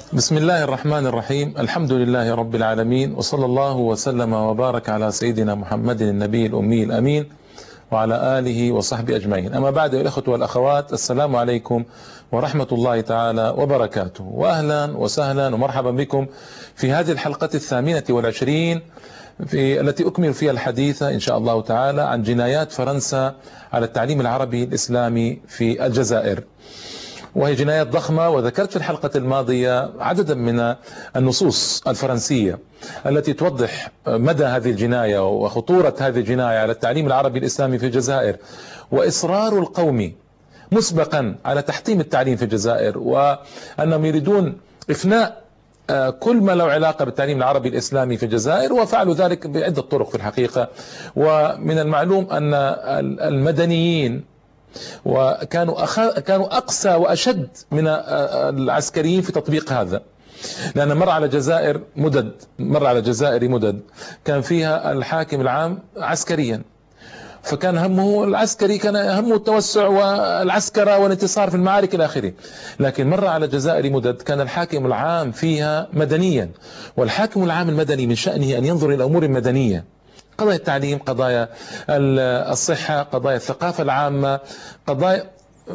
بسم الله الرحمن الرحيم. الحمد لله رب العالمين، وصلى الله وسلم وبارك على سيدنا محمد النبي الأمي الأمين وعلى آله وصحبه أجمعين. أما بعد، الأخوة والأخوات، السلام عليكم ورحمة الله تعالى وبركاته، وأهلا وسهلا ومرحبا بكم في هذه الحلقة 28 التي أكمل فيها الحديث إن شاء الله تعالى عن جنايات فرنسا على التعليم العربي الإسلامي في الجزائر، وهي جنايات ضخمة. وذكرت في الحلقة الماضية عددا من النصوص الفرنسية التي توضح مدى هذه الجناية وخطورة هذه الجناية على التعليم العربي الإسلامي في الجزائر، وإصرار القوم مسبقا على تحطيم التعليم في الجزائر، وأنهم يريدون إفناء كل ما له علاقة بالتعليم العربي الإسلامي في الجزائر، وفعلوا ذلك بعدة طرق في الحقيقة. ومن المعلوم أن المدنيين كانوا أقسى وأشد من العسكريين في تطبيق هذا، لأن مر على جزائر مدد كان فيها الحاكم العام عسكريا، فكان همه العسكري، كان همه التوسع والعسكرة والانتصار في المعارك إلى آخره. لكن مر على جزائر مدد كان الحاكم العام فيها مدنيا، والحاكم العام المدني من شأنه أن ينظر إلى الأمور المدنية، قضايا التعليم، قضايا الصحة، قضايا الثقافة العامة، قضايا.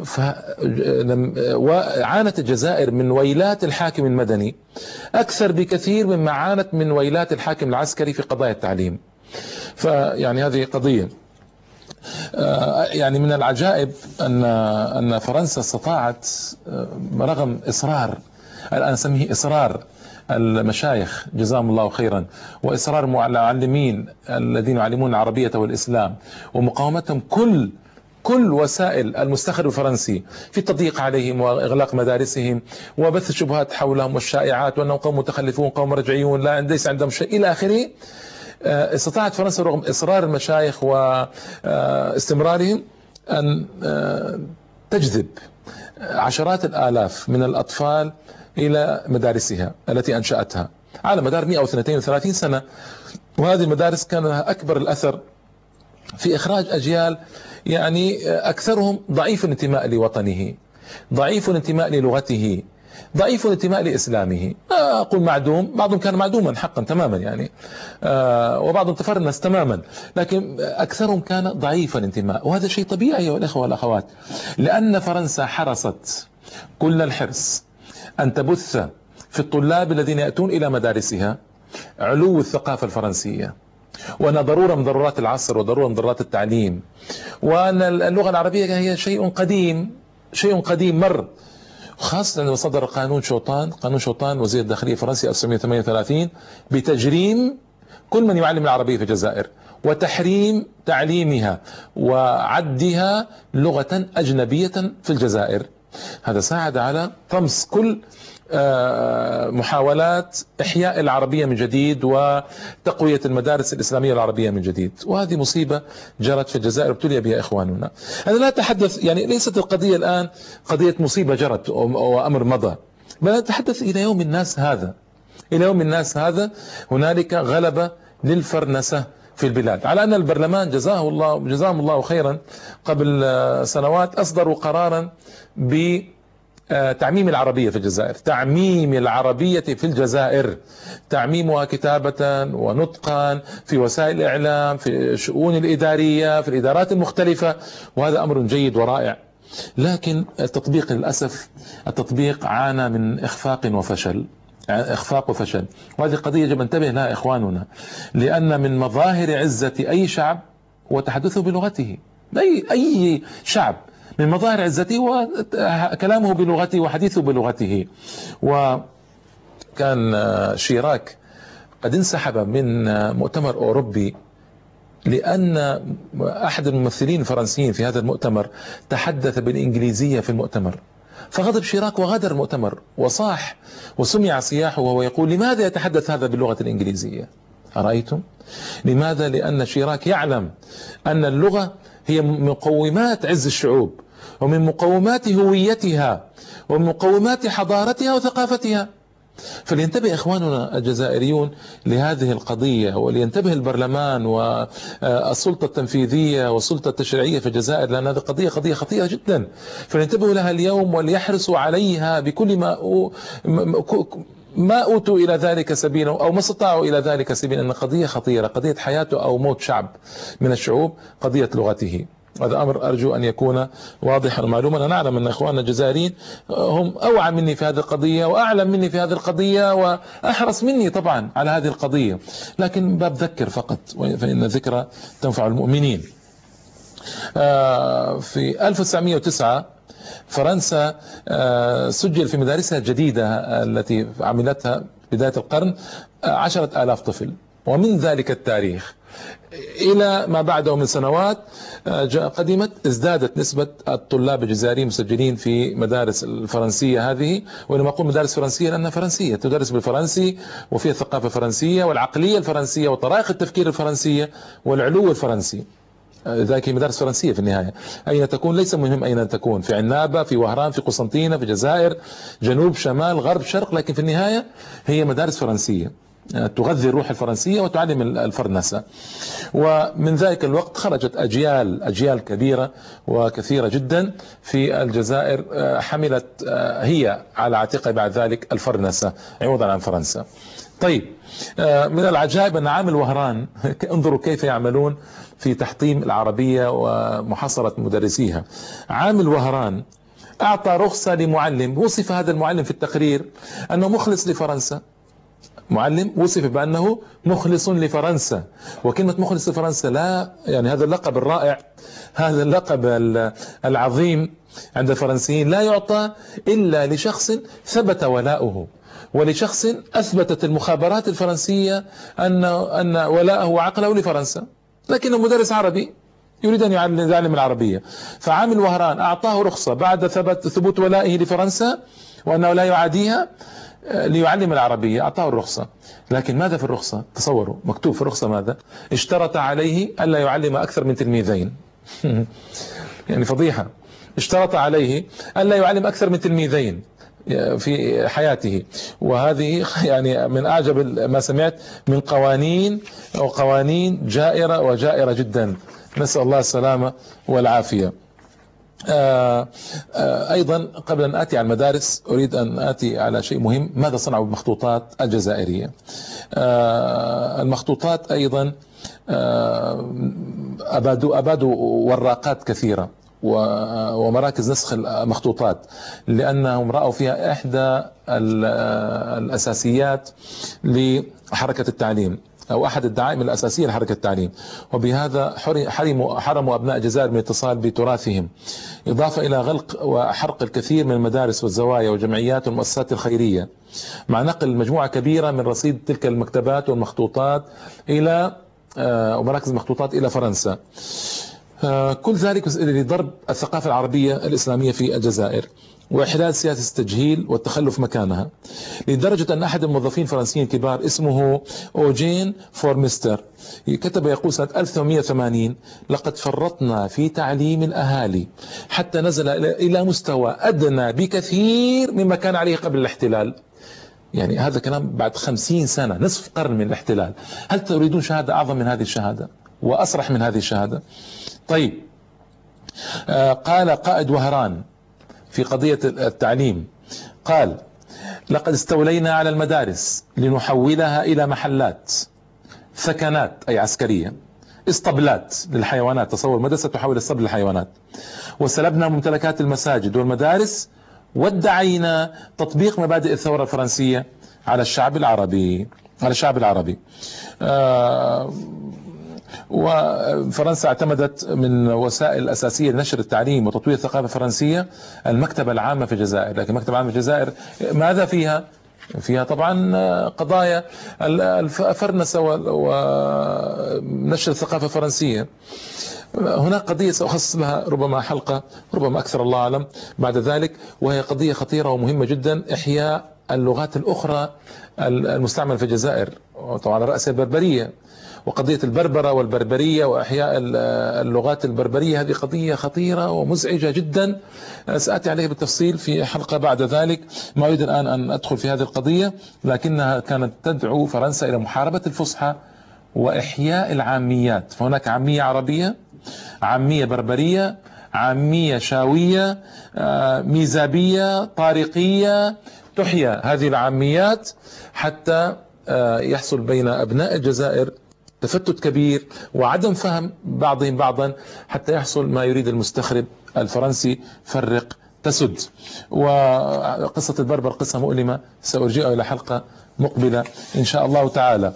وعانت الجزائر من ويلات الحاكم المدني أكثر بكثير مما عانت من ويلات الحاكم العسكري في قضايا التعليم. فيعني هذه قضية. يعني من العجائب أن فرنسا استطاعت رغم إصرار، الآن نسميه إصرار المشايخ جزاهم الله خيرا، وإصرار المعلمين الذين يعلمون العربية والإسلام، ومقاومتهم كل وسائل المستخرج الفرنسي في التضييق عليهم وإغلاق مدارسهم وبث الشبهات حولهم والشائعات وأنهم قوم متخلفون، قوم رجعيون، ليس عندهم شيء إلى آخره. استطاعت فرنسا رغم إصرار المشايخ واستمرارهم أن تجذب عشرات الآلاف من الأطفال إلى مدارسها التي أنشأتها على مدار 132 سنة. وهذه المدارس كان لها أكبر الأثر في إخراج أجيال يعني أكثرهم ضعيف الانتماء لوطنه، ضعيف الانتماء للغته، ضعيف الانتماء لإسلامه. أقول معدوم، بعضهم كان معدوما حقا تماما يعني، وبعضهم تفرنس تماما، لكن أكثرهم كان ضعيف الانتماء. وهذا شيء طبيعي أيها الأخوة والأخوات، لأن فرنسا حرصت كل الحرص أن تبث في الطلاب الذين يأتون إلى مدارسها علو الثقافة الفرنسية، وأن ضرورة من ضرورات العصر وضرورة من ضرورات التعليم، وأن اللغة العربية هي شيء قديم مر، خاصة لما صدر قانون شوطان وزير الداخلية الفرنسي 1938 بتجريم كل من يعلم العربية في الجزائر، وتحريم تعليمها وعدها لغة أجنبية في الجزائر. هذا ساعد على طمس كل محاولات إحياء العربية من جديد وتقوية المدارس الإسلامية العربية من جديد. وهذه مصيبة جرت في الجزائر ابتلي بها إخواننا. أنا لا أتحدث، يعني ليست القضية الآن قضية مصيبة جرت وأمر مضى، بل أتحدث إلى يوم الناس هذا هنالك غلبة للفرنسة في البلاد، على أن البرلمان جزاهم الله خيرا قبل سنوات أصدروا قرارا بتعميم العربية في الجزائر، تعميم العربية في الجزائر، تعميمها كتابة ونطقا في وسائل الإعلام، في الشؤون الإدارية، في الإدارات المختلفة، وهذا أمر جيد ورائع. لكن التطبيق للأسف عانى من إخفاق وفشل، وهذه قضية يجب أن ننتبه لها إخواننا، لأن من مظاهر عزة أي شعب وتحدثه بلغته. أي شعب من مظاهر عزته وكلامه بلغته وحديثه بلغته. وكان شيراك قد انسحب من مؤتمر أوروبي لأن أحد الممثلين الفرنسيين في هذا المؤتمر تحدث بالإنجليزية في المؤتمر، فغضب شيراك وغادر المؤتمر وصاح وسمع صياحه وهو يقول: لماذا يتحدث هذا باللغة الإنجليزية؟ أرأيتم؟ لماذا؟ لأن شيراك يعلم أن اللغة هي من مقومات عز الشعوب، ومن مقومات هويتها، ومن مقومات حضارتها وثقافتها. فلينتبه إخواننا الجزائريون لهذه القضية، ولينتبه البرلمان والسلطة التنفيذية والسلطة التشريعية في الجزائر، لأن هذه قضية خطيرة جدا، فلينتبهوا لها اليوم وليحرصوا عليها بكل ما أوتوا إلى ذلك سبيلا أو ما استطاعوا إلى ذلك سبيلا، أن قضية خطيرة، قضية حياته أو موت شعب من الشعوب، قضية لغته. هذا أمر أرجو أن يكون واضحا ومعلوما. أنا أعلم أن إخواننا الجزائريين هم أوعى مني في هذه القضية وأعلم مني في هذه القضية وأحرص مني طبعا على هذه القضية، لكن باب ذكر فقط، فإن الذكرى تنفع المؤمنين. في 1909 فرنسا سجل في مدارسها الجديدة التي عملتها بداية القرن 10,000 طفل، ومن ذلك التاريخ إلى ما بعده من سنوات قدمت ازدادت نسبة الطلاب الجزائريين مسجلين في مدارس الفرنسية هذه. ولما أقول مدارس فرنسية لأنها فرنسية، تدرس بالفرنسي وفيها الثقافة الفرنسية والعقلية الفرنسية وطرائق التفكير الفرنسية والعلو الفرنسي. ذاك مدارس فرنسية في النهاية، أين تكون ليس مهم أين تكون، في عنابة، في وهران، في قسنطينة، في الجزائر، جنوب، شمال، غرب، شرق، لكن في النهاية هي مدارس فرنسية تغذي الروح الفرنسية وتعلم الفرنسة. ومن ذلك الوقت خرجت أجيال كبيرة وكثيرة جدا في الجزائر حملت هي على عاتقها بعد ذلك الفرنسة عوضا عن فرنسا. طيب، من العجائب أن عامل وهران انظروا كيف يعملون في تحطيم العربية ومحاصرة مدرسيها. عامل وهران أعطى رخصة لمعلم، وصف هذا المعلم في التقرير أنه مخلص لفرنسا، معلم وصف بأنه مخلص لفرنسا. وكلمة مخلص لفرنسا لا يعني هذا اللقب الرائع، هذا اللقب العظيم عند الفرنسيين لا يعطى إلا لشخص ثبت ولاؤه، ولشخص أثبتت المخابرات الفرنسية أن ولاءه وعقله لفرنسا، لكنه مدرس عربي يريد أن يعلم العربية. فعامل وهران أعطاه رخصة بعد ثبوت ولائه لفرنسا وأنه لا يعاديها ليعلم العربية، أعطاه الرخصة. لكن ماذا في الرخصة؟ تصوروا مكتوب في الرخصة ماذا؟ اشترط عليه ألا يعلم أكثر من تلميذين. يعني فضيحة، اشترط عليه ألا يعلم أكثر من تلميذين في حياته. وهذه يعني من أعجب ما سمعت من قوانين جائرة وجائرة جدا، نسأل الله السلامة والعافية. أيضا قبل أن آتي على المدارس أريد أن آتي على شيء مهم، ماذا صنعوا بالمخطوطات الجزائرية. المخطوطات أيضا أبادوا وراقات كثيرة ومراكز نسخ المخطوطات، لأنهم رأوا فيها إحدى الأساسيات لحركة التعليم أو أحد الدعائم الأساسية لحركة التعليم، وبهذا حرموا أبناء الجزائر من الاتصال بتراثهم، إضافة إلى غلق وحرق الكثير من المدارس والزوايا والجمعيات والمؤسسات الخيرية، مع نقل مجموعة كبيرة من رصيد تلك المكتبات والمخطوطات إلى ومراكز المخطوطات إلى فرنسا. كل ذلك لضرب الثقافة العربية الإسلامية في الجزائر وإحلال سياسة التجهيل والتخلف مكانها، لدرجة أن أحد الموظفين الفرنسيين الكبار اسمه أوجين فورمستر كتب يقول سنة 1880: لقد فرطنا في تعليم الأهالي حتى نزل إلى مستوى أدنى بكثير مما كان عليه قبل الاحتلال. يعني هذا كلام بعد 50 سنة، نصف قرن من الاحتلال. هل تريدون شهادة أعظم من هذه الشهادة وأصرح من هذه الشهادة؟ طيب، قال قائد وهران في قضية التعليم، قال: لقد استولينا على المدارس لنحولها إلى محلات، ثكنات أي عسكرية، اسطبلات للحيوانات، تصور مدرسة تحول اسطبل للحيوانات، وسلبنا ممتلكات المساجد والمدارس، وادعينا تطبيق مبادئ الثورة الفرنسية على الشعب العربي. وفرنسا اعتمدت من وسائل الأساسية لنشر التعليم وتطوير الثقافة الفرنسية المكتبة العامة في الجزائر. لكن المكتبة العامة في الجزائر ماذا فيها؟ فيها طبعا قضايا الفرنسة ونشر الثقافة الفرنسية. هناك قضية سأخصص لها ربما حلقة، ربما أكثر، الله أعلم، بعد ذلك، وهي قضية خطيرة ومهمة جدا: إحياء اللغات الأخرى المستعملة في الجزائر، طبعا على رأسها البربرية، وقضية البربرة والبربرية وإحياء اللغات البربرية هذه قضية خطيرة ومزعجة جدا، سأتي عليه بالتفصيل في حلقة بعد ذلك. ما أريد الآن أن أدخل في هذه القضية، لكنها كانت تدعو فرنسا إلى محاربة الفصحى وإحياء العاميات. فهناك عامية عربية، عامية بربرية، عامية شاوية، ميزابية، طارقية، تحيا هذه العاميات حتى يحصل بين أبناء الجزائر تفتت كبير وعدم فهم بعضهم بعضا، حتى يحصل ما يريد المستخرب الفرنسي: فرق تسد. وقصة البربر قصة مؤلمة، سأرجئها إلى حلقة مقبلة إن شاء الله تعالى.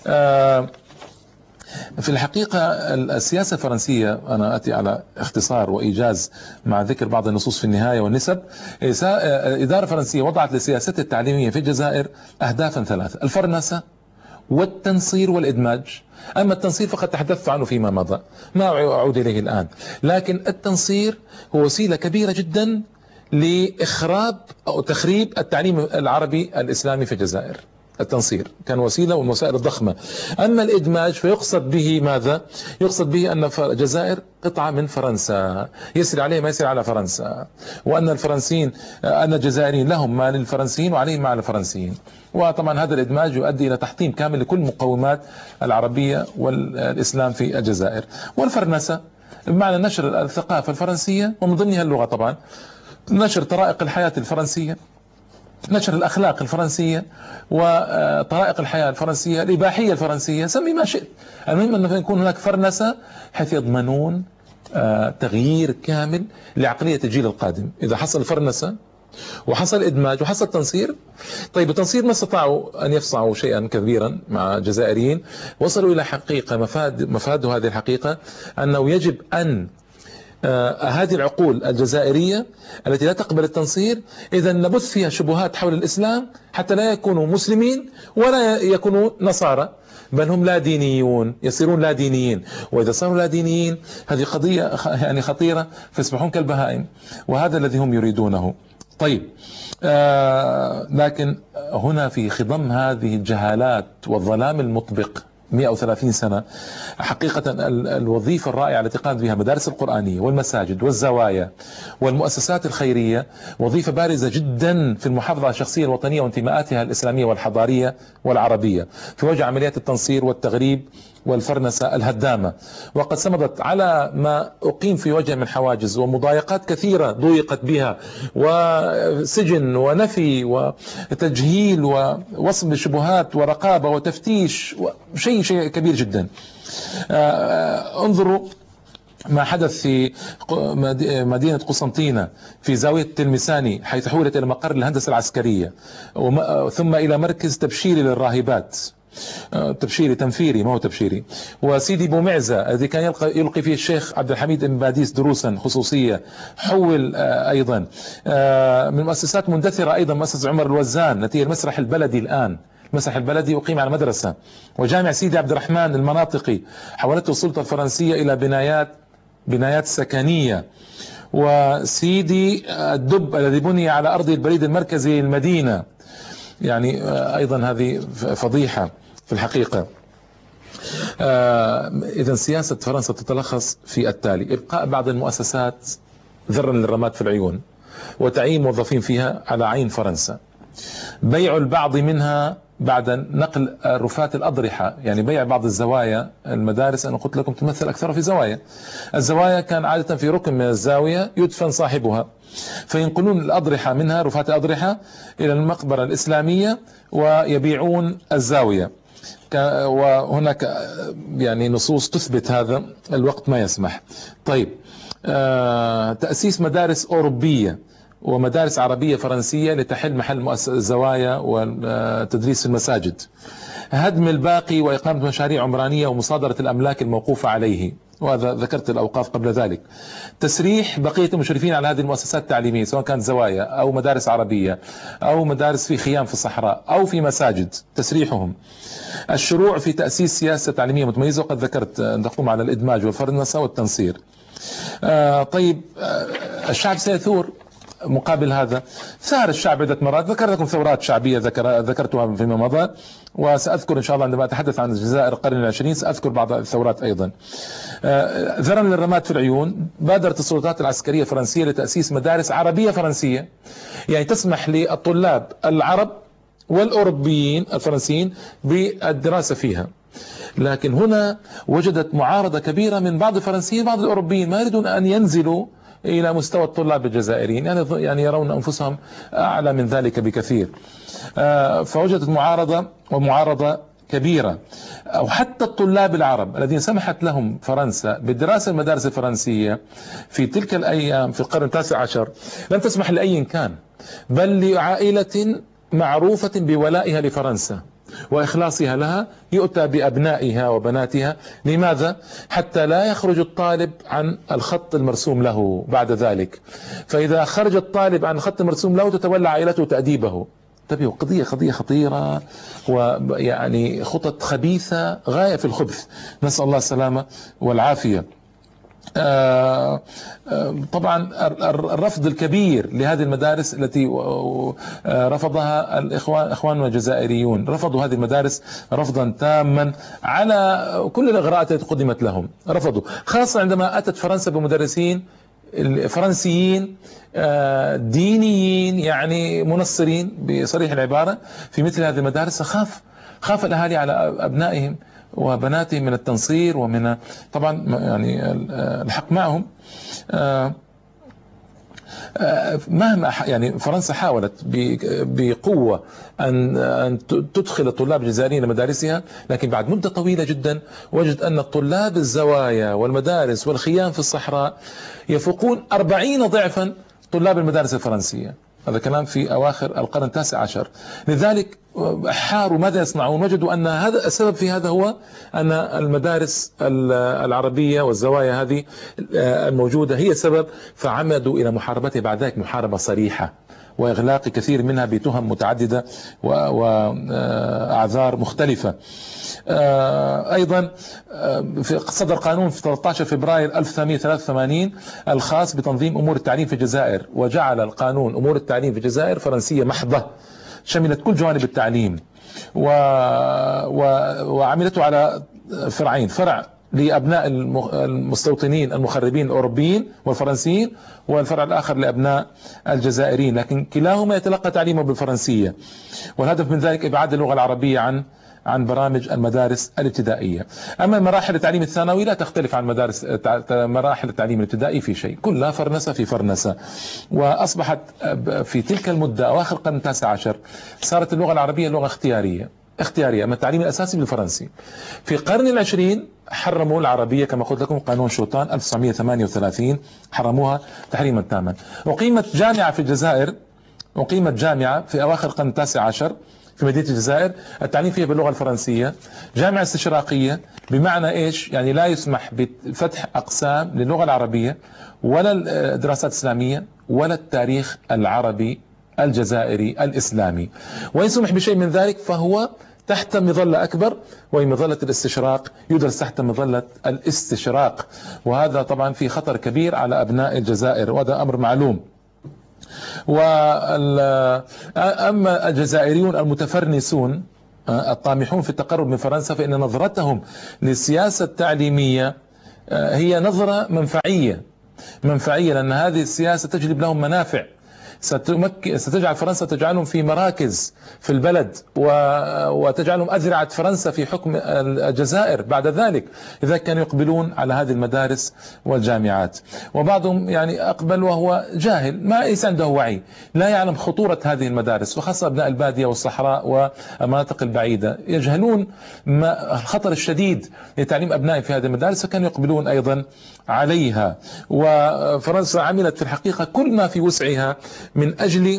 في الحقيقة السياسة الفرنسية، أنا أتي على اختصار وإيجاز مع ذكر بعض النصوص في النهاية والنسب. الإدارة الفرنسية وضعت لسياستها التعليمية في الجزائر أهدافا ثلاثة: الفرنسة والتنصير والإدماج. أما التنصير فقد تحدثت عنه فيما مضى، ما أعود إليه الآن، لكن التنصير هو وسيلة كبيرة جدا لإخراب أو تخريب التعليم العربي الإسلامي في الجزائر. التنصير كان وسيلة ومن الوسائل الضخمة. أما الإدماج فيقصد به ماذا؟ يقصد به أن الجزائر قطعة من فرنسا، يسري عليه ما يسري على فرنسا، وأن الفرنسيين، أن الجزائريين لهم ما للفرنسيين وعليهم ما على الفرنسيين. وطبعا هذا الإدماج يؤدي إلى تحطيم كامل لكل مقومات العربية والإسلام في الجزائر. والفرنسة بمعنى نشر الثقافة الفرنسية، ومن ضمنها اللغة طبعا، نشر طرائق الحياة الفرنسية، نشر الأخلاق الفرنسية وطرائق الحياة الفرنسية، الإباحية الفرنسية، سمي ما شئت. المهم أن يكون هناك فرنسة حيث يضمنون تغيير كامل لعقلية الجيل القادم. إذا حصل فرنسة وحصل إدماج وحصل تنصير. طيب التنصير ما استطاعوا أن يفصعوا شيئا كبيرا مع الجزائريين، وصلوا إلى حقيقة مفاد هذه الحقيقة أنه يجب أن هذه العقول الجزائرية التي لا تقبل التنصير إذا نبث فيها شبهات حول الإسلام حتى لا يكونوا مسلمين ولا يكونوا نصارى، بل هم لا دينيون، يصيرون لا دينيين. وإذا صاروا لا دينيين هذه قضية يعني خطيرة، فيصبحون كالبهائم، وهذا الذي هم يريدونه. طيب لكن هنا في خضم هذه الجهالات والظلام المطبق 130 سنة، حقيقة الوظيفة الرائعة التي قامت بها المدارس القرآنية والمساجد والزوايا والمؤسسات الخيرية وظيفة بارزة جدا في المحافظة على الشخصية الوطنية وانتماءاتها الإسلامية والحضارية والعربية في وجه عمليات التنصير والتغريب والفرنسة الهدامة. وقد صمدت على ما أقيم في وجه من حواجز ومضايقات كثيرة ضيقت بها، وسجن ونفي وتجهيل ووصم بالشبهات ورقابة وتفتيش، شيء كبير جدا. انظروا ما حدث في مدينة قسنطينة في زاوية التلمساني، حيث حولت إلى مقر الهندسة العسكرية ثم إلى مركز تبشيري للراهبات، تبشيري تنفيري ما هو تبشيري. وسيدي بومعزة الذي كان يلقي فيه الشيخ عبد الحميد بن باديس دروسا خصوصية حول أيضا. من مؤسسات مندثرة أيضا مؤسسة عمر الوزان التي هي المسرح البلدي الآن، المسرح البلدي أقيم على مدرسة. وجامع سيدي عبد الرحمن المناطقي حولته السلطة الفرنسية إلى بنايات سكنية. وسيدي الدب الذي بني على أرض البريد المركزي للمدينة، يعني أيضا هذه فضيحة في الحقيقة. إذن سياسة فرنسا تتلخص في التالي: إبقاء بعض المؤسسات ذرا للرماد في العيون وتعيين موظفين فيها على عين فرنسا، بيع البعض منها بعد نقل رفات الأضرحة، يعني بيع بعض الزوايا. المدارس أنا قلت لكم تمثل أكثر في زوايا، الزوايا كان عادة في ركن من الزاوية يدفن صاحبها، فينقلون الأضرحة منها، رفات الأضرحة، إلى المقبرة الإسلامية ويبيعون الزاوية. وهناك يعني نصوص تثبت هذا، الوقت ما يسمح. طيب تأسيس مدارس أوروبية ومدارس عربية فرنسية لتحل محل الزوايا والتدريس في المساجد. هدم الباقي وإقامة مشاريع عمرانية ومصادرة الأملاك الموقوفة عليه، وهذا ذكرت الأوقاف قبل ذلك. تسريح بقية المشرفين على هذه المؤسسات التعليمية، سواء كانت زوايا أو مدارس عربية أو مدارس في خيام في الصحراء أو في مساجد، تسريحهم. الشروع في تأسيس سياسة تعليمية متميزة، وقد ذكرت نقوم على الإدماج والفرنسة والتنصير. طيب الشعب سيثور، مقابل هذا ثار الشعب عدة مرات. ذكرت لكم ثورات شعبية ذكرتها فيما مضى، وسأذكر إن شاء الله عندما أتحدث عن الجزائر القرن العشرين سأذكر بعض الثورات أيضا. ذرا للرماد في العيون، بادرت السلطات العسكرية الفرنسية لتأسيس مدارس عربية فرنسية، يعني تسمح للطلاب العرب والأوروبيين الفرنسيين بالدراسة فيها. لكن هنا وجدت معارضة كبيرة من بعض الفرنسيين وبعض الأوروبيين، ما يريدون أن ينزلوا إلى مستوى الطلاب الجزائريين، يعني يرون أنفسهم أعلى من ذلك بكثير. فوجدت معارضة كبيرة. أو حتى الطلاب العرب الذين سمحت لهم فرنسا بالدراسة المدارس الفرنسية في تلك الأيام في القرن التاسع عشر لم تسمح لأي كان، بل لعائلة معروفة بولائها لفرنسا وإخلاصها لها يؤتى بأبنائها وبناتها. لماذا؟ حتى لا يخرج الطالب عن الخط المرسوم له بعد ذلك، فإذا خرج الطالب عن الخط المرسوم له تتولى عائلته تأديبه. انتبهوا، قضية خطيرة، ويعني خطط خبيثة غاية في الخبث، نسأل الله السلامة والعافية. طبعا الرفض الكبير لهذه المدارس التي رفضها اخواننا الجزائريون، رفضوا هذه المدارس رفضا تاما على كل الاغراءات التي قدمت لهم، رفضوا، خاصة عندما اتت فرنسا بمدرسين فرنسيين دينيين، يعني منصرين بصريح العبارة في مثل هذه المدارس. خاف الاهالي على ابنائهم وبناتهم من التنصير ومن طبعا يعني الحق معهم. مهما يعني فرنسا حاولت بقوة أن تدخل الطلاب الجزائريين لمدارسها، لكن بعد مدة طويلة جدا وجد أن الطلاب الزوايا والمدارس والخيام في الصحراء يفوقون 40 ضعفا طلاب المدارس الفرنسية. هذا كلام في أواخر القرن التاسع عشر. لذلك حاروا ماذا يصنعون؟ وجدوا أن هذا السبب في هذا هو أن المدارس العربية والزوايا هذه الموجودة هي سبب، فعمدوا إلى محاربتها بعد ذلك محاربة صريحة وإغلاق كثير منها بتهم متعددة وأعذار مختلفة. أيضا صدر قانون في 13 فبراير 1883 الخاص بتنظيم أمور التعليم في الجزائر، وجعل القانون أمور التعليم في الجزائر فرنسية محضة، شملت كل جوانب التعليم وعملته على فرعين: فرع لأبناء المستوطنين المخربين الأوروبيين والفرنسيين، والفرع الآخر لأبناء الجزائريين، لكن كلاهما يتلقى تعليمه بالفرنسية. والهدف من ذلك إبعاد اللغة العربية عن برامج المدارس الابتدائية. أما مراحل التعليم الثانوي لا تختلف عن مراحل التعليم الابتدائي في شيء، كلها فرنسة في فرنسة. وأصبحت في تلك المدة أواخر القرن التاسع عشر صارت اللغة العربية لغة اختيارية، أما التعليم الأساسي بالفرنسي. في القرن العشرين حرموا العربية كما قلت لكم، قانون شوطان 1938 حرموها تحريما تاما. أقيمت جامعة في الجزائر، أقيمت جامعة في أواخر القرن التاسع عشر في مدينة الجزائر التعليم فيها باللغة الفرنسية، جامعة استشراقية، بمعنى إيش؟ يعني لا يسمح بفتح أقسام للغة العربية ولا الدراسات الإسلامية ولا التاريخ العربي الجزائري الإسلامي، وإن سمح بشيء من ذلك فهو تحت مظلة أكبر، وهي مظلة الاستشراق، يدرس تحت مظلة الاستشراق، وهذا طبعا في خطر كبير على أبناء الجزائر، وهذا أمر معلوم. أما الجزائريون المتفرنسون الطامحون في التقرب من فرنسا فإن نظرتهم للسياسة التعليمية هي نظرة منفعية، لأن هذه السياسة تجلب لهم منافع، ستجعل فرنسا تجعلهم في مراكز في البلد، وتجعلهم أذرعة فرنسا في حكم الجزائر بعد ذلك. لذلك كانوا يقبلون على هذه المدارس والجامعات، وبعضهم يعني أقبل وهو جاهل، ما ليس عنده وعي، لا يعلم خطورة هذه المدارس، وخاصة أبناء البادية والصحراء والمناطق البعيدة يجهلون الخطر الشديد لتعليم أبنائهم في هذه المدارس، فكانوا يقبلون أيضا عليها. وفرنسا عملت في الحقيقة كل ما في وسعها من أجل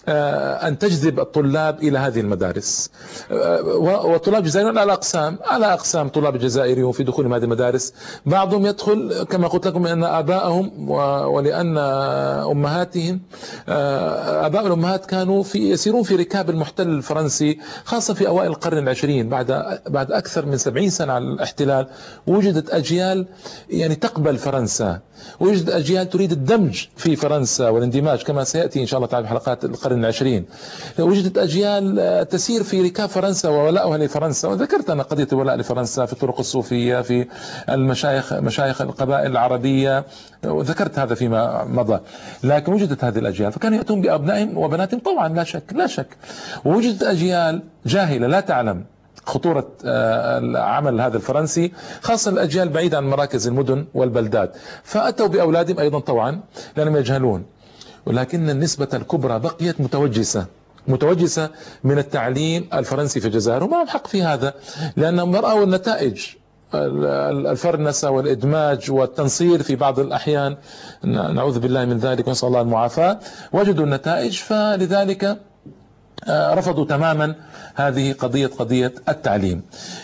أن تجذب الطلاب إلى هذه المدارس. وطلاب الجزائريون على أقسام طلاب الجزائريون في دخولهم هذه المدارس. بعضهم يدخل كما قلت لكم لأن آباءهم ولأن أمهاتهم آباء الأمهات كانوا يسيرون في ركاب المحتل الفرنسي، خاصة في أوائل القرن العشرين بعد أكثر من 70 سنة على الاحتلال. وجدت أجيال يعني تقبل فرنسا، وجدت أجيال تريد الدمج في فرنسا والاندماج كما سيأتي إن شاء الله تعالى في حلقات القرن العشرين. وجدت أجيال تسير في ركاب فرنسا وولائها لفرنسا، وذكرت أنا قضية الولاء لفرنسا في الطرق الصوفية، في مشايخ القبائل العربية، وذكرت هذا فيما مضى. لكن وجدت هذه الأجيال فكانوا يأتون بأبنائهم وبناتهم طبعا لا شك. ووجدت أجيال جاهلة لا تعلم خطورة عمل هذا الفرنسي، خاصة الأجيال بعيدة عن مراكز المدن والبلدات، فأتوا بأولادهم أيضا طبعا لأنهم يجهلون. ولكن النسبة الكبرى بقيت متوجسة من التعليم الفرنسي في الجزائر، وما هم حق في هذا، لأنهم رأوا النتائج الفرنسة والإدماج والتنصير في بعض الأحيان، نعوذ بالله من ذلك ونسأل الله المعافاة. وجدوا النتائج فلذلك رفضوا تماما هذه قضية التعليم.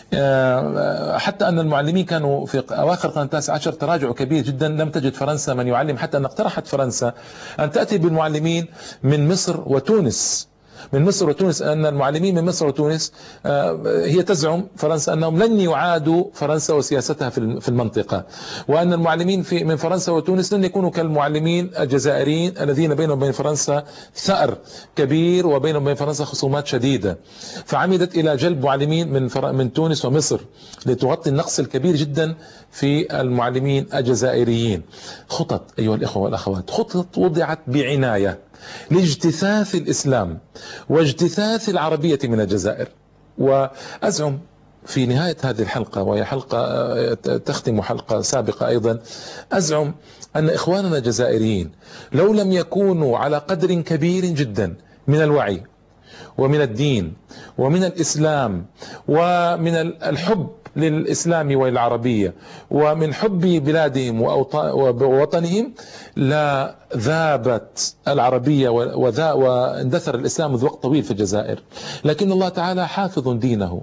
حتى أن المعلمين كانوا في أواخر القرن التاسع عشر تراجع كبير جدا، لم تجد فرنسا من يعلم، حتى أن اقترحت فرنسا أن تأتي بالمعلمين من مصر وتونس. أن المعلمين من مصر وتونس هي تزعم فرنسا أنهم لن يعادوا فرنسا وسياستها في المنطقة، وأن المعلمين من فرنسا وتونس لن يكونوا كالمعلمين الجزائريين الذين بينهم وبين فرنسا ثأر كبير وبينهم وبين فرنسا خصومات شديدة. فعمدت إلى جلب معلمين من تونس ومصر لتغطي النقص الكبير جدا في المعلمين الجزائريين. خطط أيها الإخوة والأخوات، خطط وضعت بعناية لاجتثاث الإسلام واجتثاث العربية من الجزائر. وأزعم في نهاية هذه الحلقة، وهي حلقة تختم حلقة سابقة أيضا، أزعم أن إخواننا الجزائريين لو لم يكونوا على قدر كبير جدا من الوعي ومن الدين ومن الإسلام ومن الحب للإسلام والعربية ومن حب بلادهم ووطنهم، لا ذابت العربية واندثر الإسلام منذ وقت طويل في الجزائر. لكن الله تعالى حافظ دينه،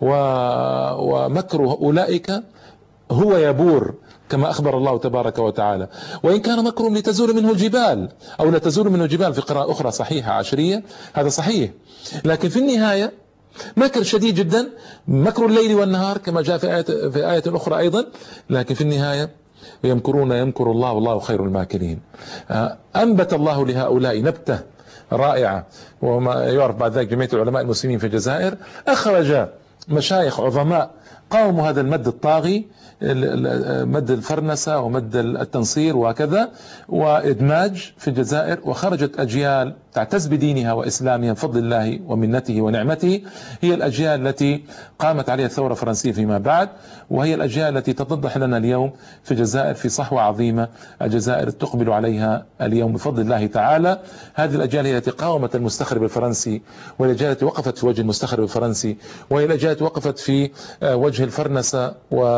ومكر أولئك هو يبور كما أخبر الله تبارك وتعالى. وإن كان مكرهم لتزول منه الجبال أو لا تزول منه الجبال في قراءة أخرى صحيحة عشرية، هذا صحيح. لكن في النهاية مكر شديد جدا، مكر الليل والنهار كما جاء في آية أخرى أيضا. لكن في النهاية يمكرون يمكر الله والله خير الماكرين. أنبت الله لهؤلاء نبتة رائعة، وما يعرف بعد ذلك جمعية العلماء المسلمين في الجزائر أخرج مشايخ عظماء قاوموا هذا المد الطاغي، مد الفرنسة ومد التنصير وكذا وإدماج في الجزائر، وخرجت أجيال تعتز بدينها وإسلامها بفضل الله ومنته ونعمته. هي الأجيال التي قامت عليها الثورة الفرنسية فيما بعد، وهي الأجيال التي تتضح لنا اليوم في الجزائر في صحوة عظيمة الجزائر تقبل عليها اليوم بفضل الله تعالى. هذه الأجيال هي التي قاومت المستخرب الفرنسي، والأجيال التي وقفت في وجه المستخرب الفرنسي، وهي الأجيال التي وقفت في وجه الفرنسة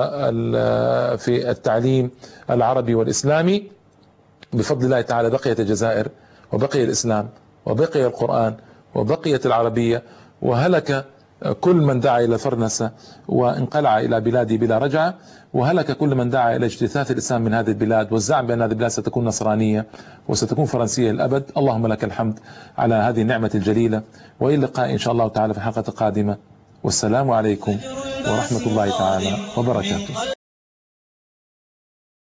وفي التعليم العربي والإسلامي. بفضل الله تعالى بقيت الجزائر وبقي الإسلام وبقي القرآن وبقيت العربية، وهلك كل من دعا إلى الفرنسة وانقلع إلى بلاده بلا رجعة، وهلك كل من دعا إلى اجتثاث الإسلام من هذه البلاد والزعم بأن هذه البلاد ستكون نصرانية وستكون فرنسية للأبد. اللهم لك الحمد على هذه النعمة الجليلة، وإلى اللقاء إن شاء الله تعالى في حلقة قادمة، والسلام عليكم ورحمة الله تعالى وبركاته.